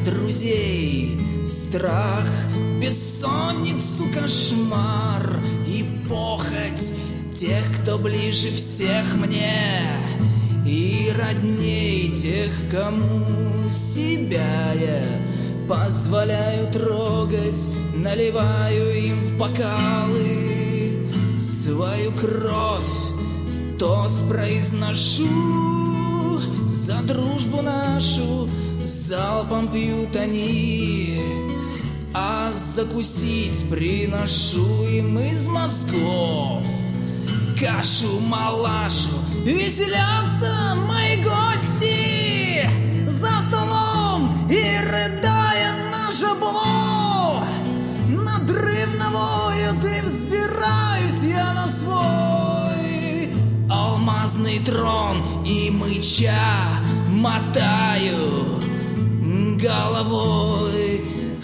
друзей, страх, бессонницу, кошмар и похоть тех, кто ближе всех мне, и родней тех, кому себя я позволяю трогать, наливаю им в бокалы свою кровь, тост произношу за дружбу нашу, залпом пьют они, а закусить приношу им из мозгов кашу-малашу. Веселятся мои гости за столом и, рыдая на жабо, надрывно воют, и взбираюсь я на свой алмазный трон и мыча мотаю головой.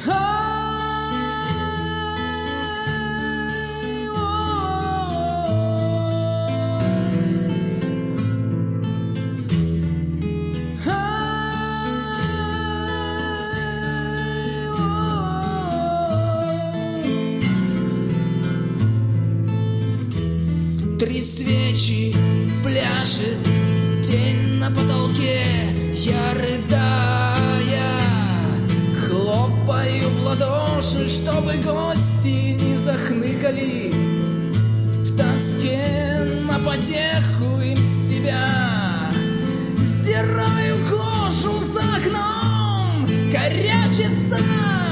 Три свечи пляшет тень на потолке, я, рыдая, хлопаю в ладоши, чтобы гости не захныкали в тоске на потеху им себя. Сдираю кожу за окном, корячится